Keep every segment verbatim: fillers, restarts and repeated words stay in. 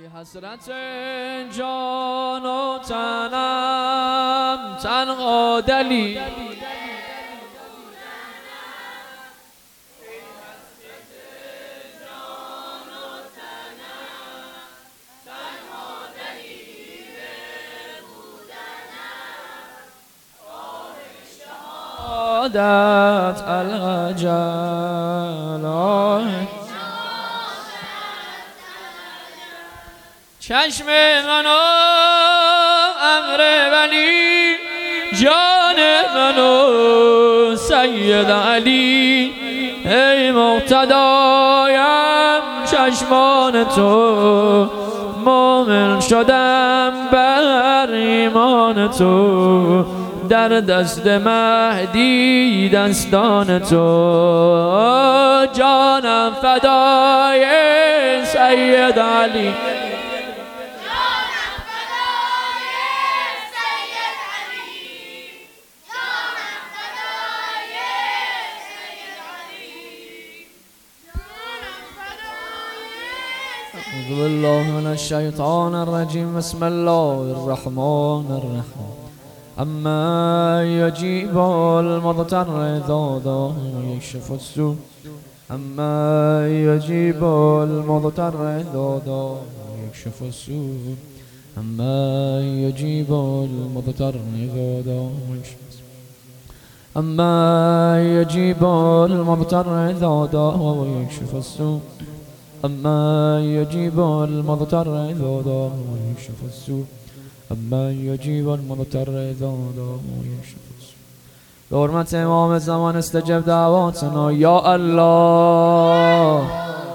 حسرت جان و تنم تنها دلی شهادت الغجل چشم من و امر ولی جان من و سید علی ای مقتدایم چشمان تو مومن شدم بر ایمان تو در دست مهدی دستان تو جانم فدای سید علی أعوذ بالله من الشيطان الرجيم بسم الله الرحمن الرحيم أما يجيب المضطر إذا دعاه ويكشف السوء أما يجيب المضطر إذا دعاه ويكشف السوء أما يجيب المضطر إذا دعاه ويكشف السوء أما يجيب المضطر إذا دعاه ويكشف السوء أما يجيب المضطر إذا دعاه ويكشف السوء أما يجيب المضطر إذا دعاه ويكشف السوء بحرمة امام الزمان استجب دعواتنا يا الله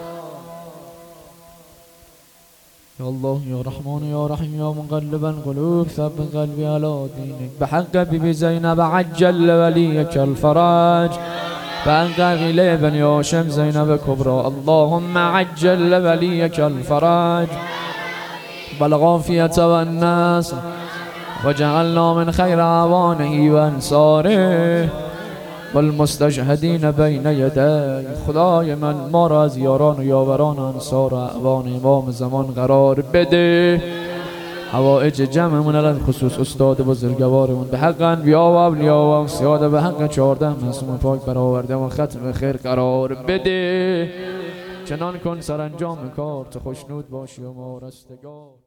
يا الله يا رحمن يا رحيم يا مقلب القلوب ثبت قلبي على دينك بحق بيبي زينب عجل وليك الفرج فأنقذ لي بني هاشم زينب كبرى اللهم عجل وليك الفرج والعافية والنصر وجعلنا من خير أعوانه وأنصاره والمستشهدين بين يديه خدای من ما را از یاران و یاوران انصار و اعوان امام زمان قرار بده حوائج جمعمون على خصوص استاد بزرگوارمون به حق انبیا و اولیا و اوصیا به حق چهارده معصوم پاک برآورده و ختم خیر قرار بده چنان کن سرانجام کار تو خوشنود باشی و ما رستگار